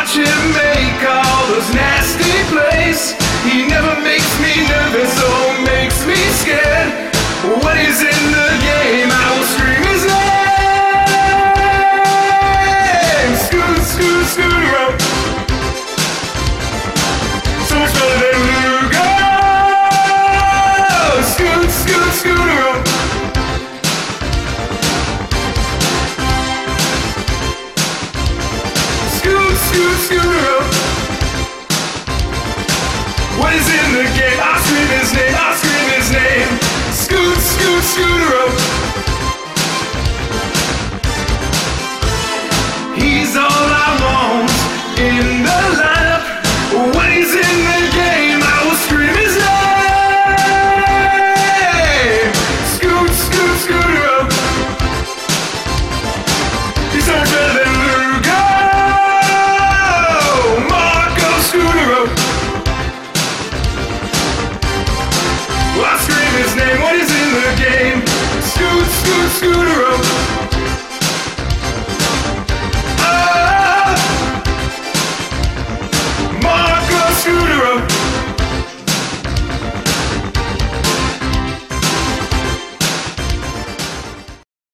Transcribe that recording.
watch him make all those nasty plays. He never makes me nervous or makes me scared. When he's in the game, I will scream his name. Scoot, scoot, Scooter-O. So much better than Lugo. Scoot, scoot, Scooter-O. Scoot, scoot, Scooter-O. When he's in the game, I'll scream his name, I'll scream his name. Scoot, scoot, Scooter-O.